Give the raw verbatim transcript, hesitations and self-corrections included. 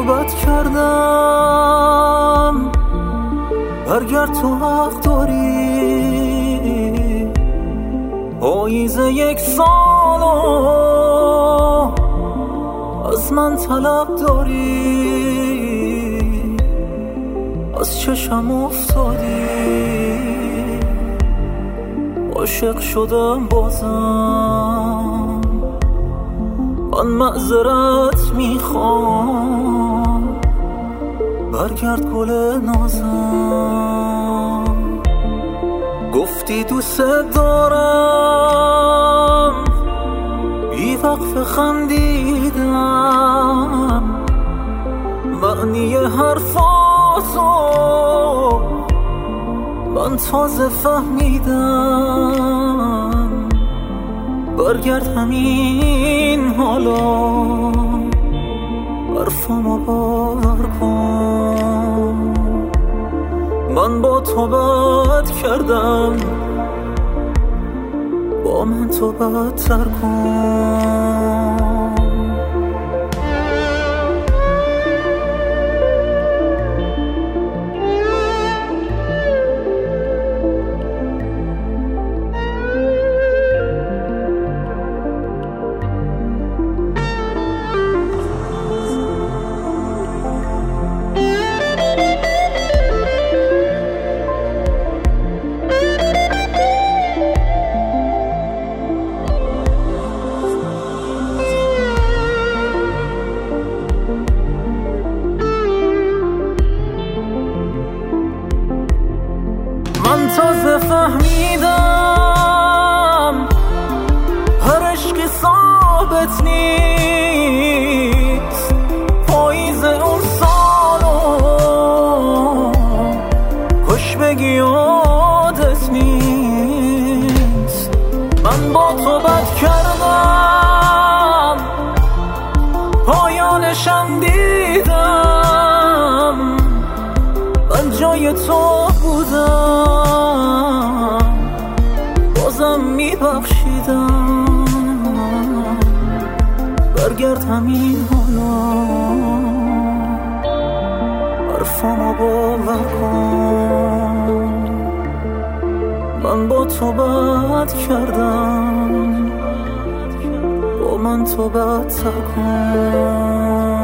بد کردم، برگرد تو حق داری. پاییز یک سالو از من طلب داری، از چشم افتادی، عاشق شدم بازم. من معذرت میخوام، برگرد گل نازم. گفتی دوست دارم، بی وقف خندیدم، معنی حرفاتو من تازه فهمیدم. برگرد همین حالا، حرفمو باور کن. من با تو بد کردم، با من تو بدتر کن. من تازه فهمیدم هر عشقی ثابت نیست. پاییز اون سالو کش بگی یادت نیست. من با تو بد کردم، پایانشم دیدم. من جای تو بودم، بازم میبخشیدم. برگرد همین حالا، حرفمو باور کن. من با تو بد کردم، با من تو بدتر کن.